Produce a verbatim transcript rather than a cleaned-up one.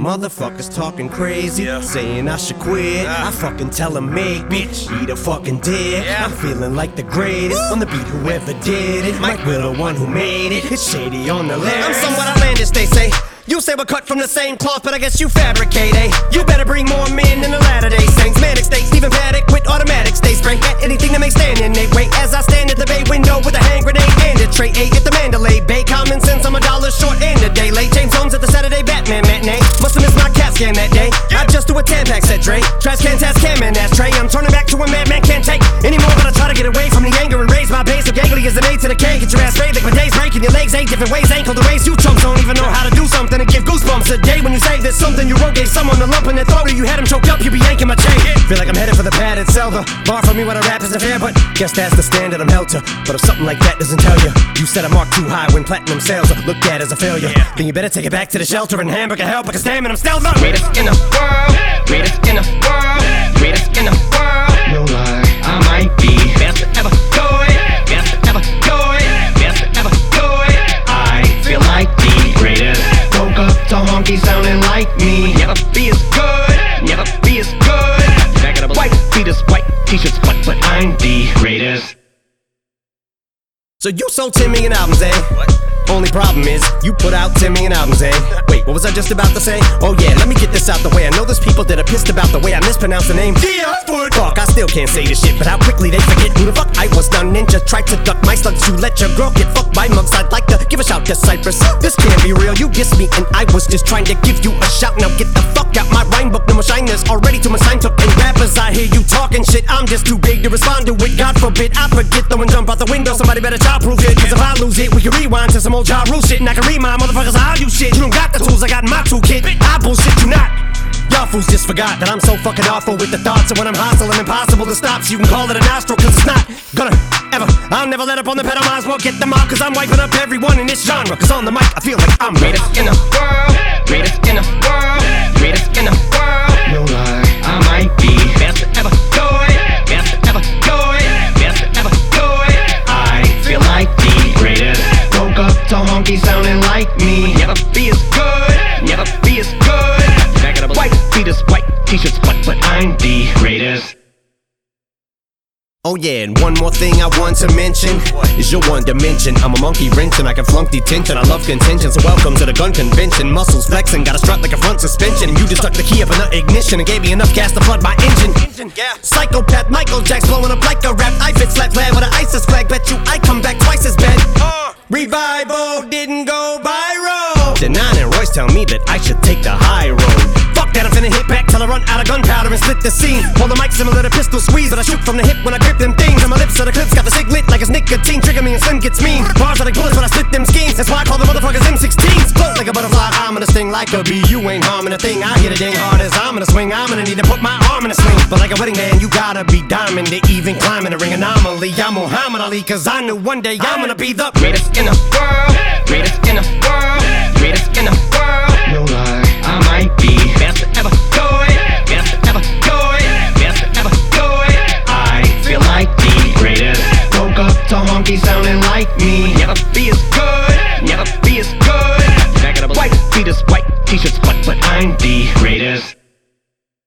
Motherfuckers talking crazy, Yeah. saying I should quit. Ah. I fucking tell them make me Bitch. eat a fucking dick. Yeah. I'm feeling like the greatest on the beat, whoever did it. Mike Will, the one who made it. It's shady on the lyrics. I'm somewhat outlandish, they say. You say we're cut from the same cloth, but I guess you fabricate, eh? You better bring more men than the Latter-day Saints. Manic state, Stephen Paddock with automatics. They spray at anything that may stand in their way. As I stand at the bay window with a hand grenade and a tray, eh? At the Mandalay Bay, common sense, I'm a dollar short and a day late. James Holmes at the Saturday Batman matinee. Must have missed my CAT scan that day. I just do a Tampax, said Dre. Trash can, task cam, man, that's Trey. I'm turning back to a madman, can't take anymore, but I try to get away from the anger and raise my base. So gangly as an A to the K. Get your ass sprayed like my days breaking your legs eight different ways. Ankle to race, you chumps don't even know how to do something and give goosebumps a day when you say there's something you wrote. Gave someone the lump in their throat or you had him choked up, you be yanking my chain. Feel like I'm headed for the padded cell. The bar for me when I rap isn't fair, but guess that's the standard I'm held to. But if something like that doesn't tell you, you said I mark too high when platinum sales are looked at as a failure, Yeah. then you better take it back to the shelter and hamburger help. I can stand and I'm still the Greatest in the world, greatest in the world, greatest in the world. No lie, I might be best to ever do it, best to ever do it, best to ever do it. I feel like the greatest. Woke up to honky sounding like me. Never be as good, never be as good. Back it up, white feeters, white t-shirts, but but I'm the greatest. So you sold ten million albums, eh? What? Only problem is, you put out ten million albums, eh? Wait, what was I just about to say? Oh yeah, let me get this out the way. I know there's people that are pissed about the way I mispronounce the name. Fuck, I still can't say this shit, but how quickly they forget who the fuck I was. Now ninja tried to duck my slugs. You let your girl get fucked by mugs. I'd like to give a shout to Cypress. This can't be real, you dissed me and I was just trying to give you a shout. Now get the fuck out my rhyme book. No more shiners, already too much time took. And rappers, I hear you talking shit. I'm just too big to respond to it. God forbid I forget though and jump out the window. Somebody better childproof it, cause if I lose it, we can rewind to some old Ja Rule shit. And I can remind motherfuckers how you shit. You don't got the tools I got in my toolkit. I bullshit you not. Y'all fools just forgot that I'm so fucking awful with the thoughts. And when I'm hostile and impossible to stop, so you can call it a nostril, cause it's not gonna ever. I'll never let up on the pedal, might as well get them out, cause I'm wiping up everyone in this genre. Cause on the mic I feel like I'm Greatest in the world, greatest in the world, greatest in the world. No lie, I might be best to ever do it, best to ever do it, best to ever do it. I feel like the greatest. Woke up to honky sounding like me. Never be as good, never be as good. Back it up, white feeters, white t-shirts, but but I'm the greatest. Oh yeah, and one more thing I want to mention is your one dimension. I'm a monkey wrench and I can flunk detention. I love contention, so welcome to the gun convention. Muscles flexing, got a strut like a front suspension. And you just stuck the key up in the ignition and gave me enough gas to flood my engine. Yeah. Psychopath Michael Jack's blowing up like a rap. I fit slap glad with an ISIS flag. Bet you I come back twice as bad. Uh. Revival didn't go viral. Denon and Royce tell me that I should take the high road. Fuck that, I'm finna hit back till I run out of gunpowder and split the scene. Hold the mic similar to pistol squeeze, but I shoot from the hip when I grip them things. And my lips are the clips, got the cig lit like it's nicotine. Trigger me and Slim gets mean. Bars are like bullets when I spit them schemes. That's why I call the motherfuckers M sixteens. Float like a butterfly, I'm gonna sting like a bee. You ain't harming a thing, I hit it dang hard as I'm gonna swing. I'm gonna need to put my arm in a sling. But like a wedding band, you gotta be diamond to even climb in the ring anomaly. I'm Muhammad Ali, cause I knew one day I'm gonna be the Greatest in the world, greatest in the world, greatest in the